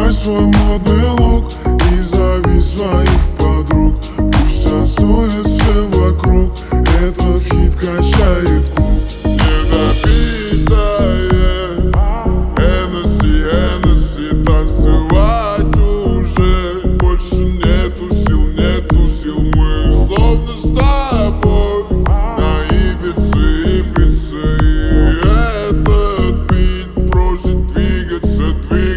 Одевай свой модный лук и зови своих подруг. Пусть танцует все вокруг, этот хит качает клуб. Недопитое Hennessy, танцевать уже больше нету сил, мы словно с тобой на Ибице. И этот бит просит двигаться.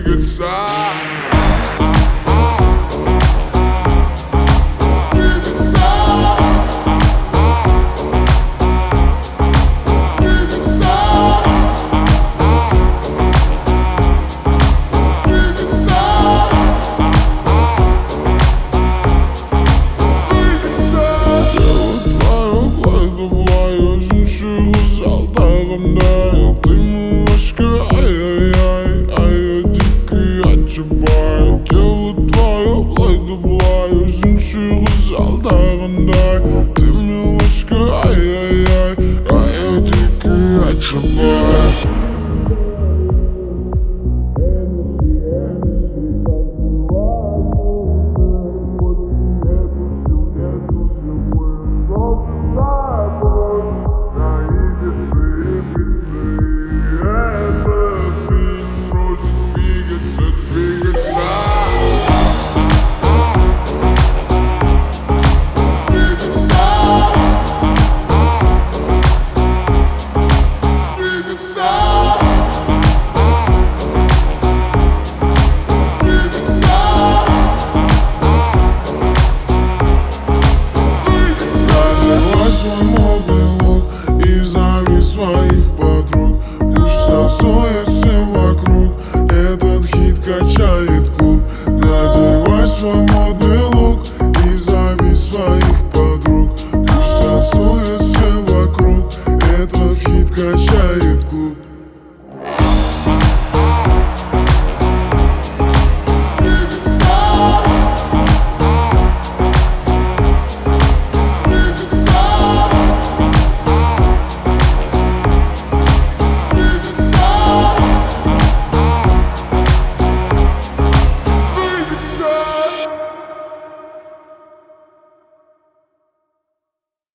Ты малышка, ай-яй-яй, а я дикий Ачибай. Тело твое, блай-да-блай, жемчуга залдарандай. Ты малышка, ай-яй-яй, а я дикий Ачибай. Своих подруг, пусть танцует все вокруг, этот хит качает.